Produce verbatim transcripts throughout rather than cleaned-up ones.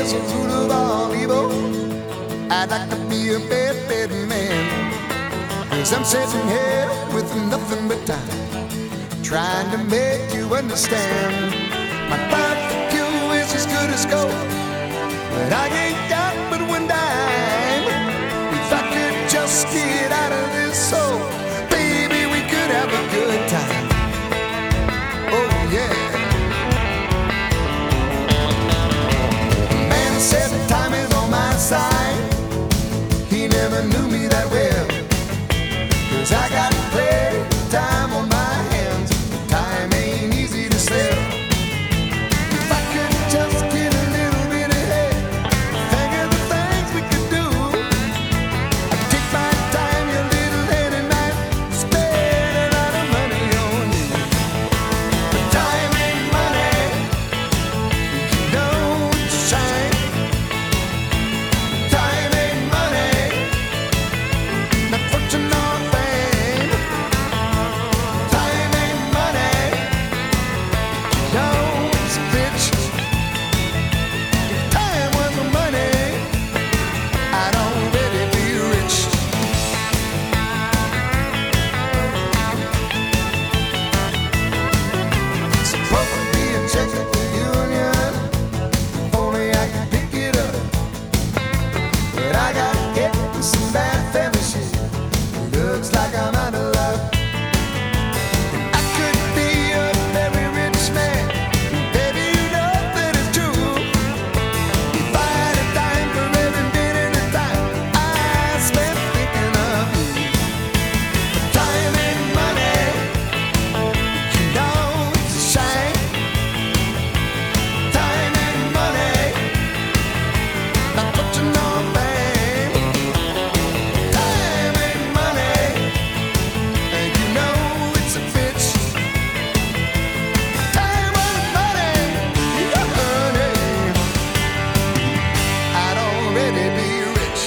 is the root of all evil. I'd like to be a bad, bad man. Cause I'm sitting here with nothing but time, trying to make you understand. My thought for you is as good as gold, but I ain't got but one dime. If I could just get out of this hole, baby, we could have a good time. Oh yeah. Man said time is on my side. He never knew me that well, cause I got plenty of time on my hands. Time ain't easy to sell. If I could just get a little bit ahead, think of the things we could do. I'd take my time, your little head and night, spend a lot of money on you. But time ain't money, you know it's a shame. Time ain't money, not fortune nor fame. Time ain't money, you know it's a bitch. If time was money, I'd already be rich. Supposed to be a check at the union, if only I could pick it up. But I got hit with some bad fellowship. Looks like I'm out of luck. I could be a very rich man, baby, you know that it's true. If I had a dime for every minute of time I spent thinking of you. But time ain't money, you know it's a shame. Time ain't money, not fortune nor fame. Time ain't money, and you know it's a bitch. Time was money, honey, I'd already be rich.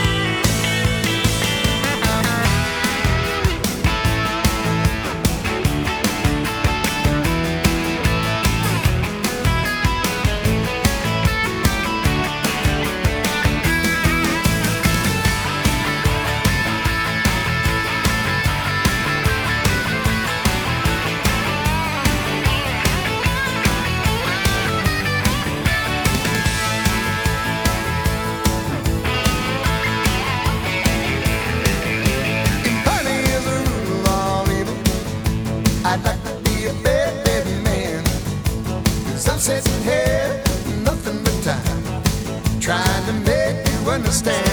If money is the root of all evil, I'd like to be a bad, bad man. Cause I'm sitting here, nothing but time, trying to make you understand.